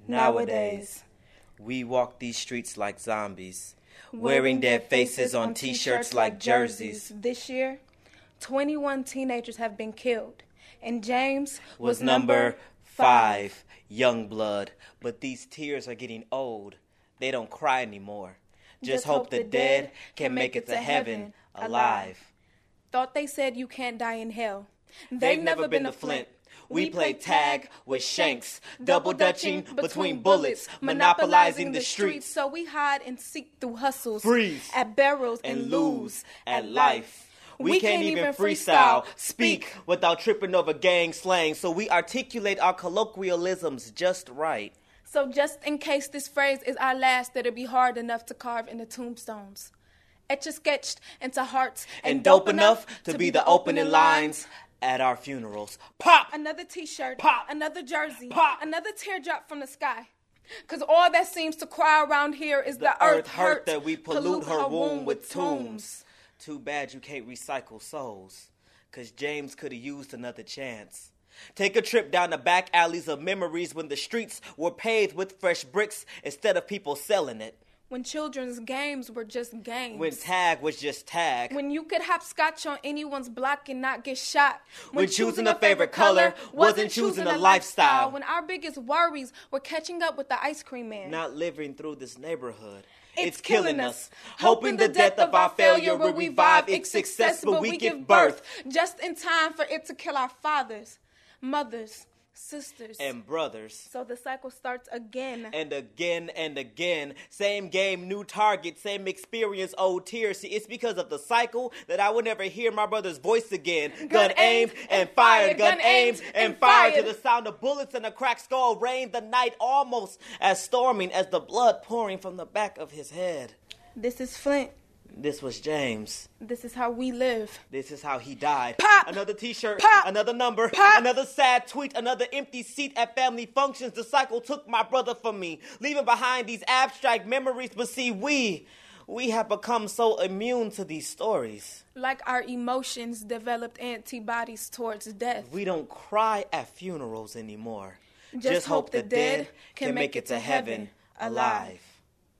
Nowadays, we walk these streets like zombies, wearing dead faces on t-shirts like jerseys. This year, 21 teenagers have been killed, and James was number 5, young blood. But these tears are getting old. They don't cry anymore. Just hope the dead can make it to heaven alive. Thought they said you can't die in hell. They've never been to Flint. We play tag with shanks, double dutching between bullets, monopolizing the streets. So we hide and seek through hustles, freeze at barrels and lose at life. We can't even freestyle, speak without tripping over gang slang. So we articulate our colloquialisms just right. So just in case this phrase is our last, that'll be hard enough to carve into tombstones, etch-a-sketched into hearts, and dope enough to be the opening lines at our funerals. Pop! Another t-shirt. Pop! Another jersey. Pop! Another teardrop from the sky. Because all that seems to cry around here is the earth hurt that we pollute her womb with tombs. Too bad you can't recycle souls. Because James could have used another chance. Take a trip down the back alleys of memories when the streets were paved with fresh bricks instead of people selling it. When children's games were just games. When tag was just tag. When you could hopscotch on anyone's block and not get shot. When choosing a favorite color wasn't choosing a lifestyle. When our biggest worries were catching up with the ice cream man. Not living through this neighborhood. It's killing us. Hoping the death of our failure will revive its success, but we give birth just in time for it to kill our fathers, mothers, sisters, and brothers. So the cycle starts again. And again and again. Same game, new target, same experience, old tears. See, it's because of the cycle that I will never hear my brother's voice again. Gun aimed and fired. Gun aimed and fired. To the sound of bullets and a cracked skull rained the night almost as storming as the blood pouring from the back of his head. This is Flint. This was James. This is how we live. This is how he died. Pop! Another t-shirt. Pop! Another number. Pop! Another sad tweet. Another empty seat at family functions. The cycle took my brother from me, leaving behind these abstract memories. But see, we have become so immune to these stories. Like our emotions developed antibodies towards death. We don't cry at funerals anymore. Just hope the dead can make it to heaven alive.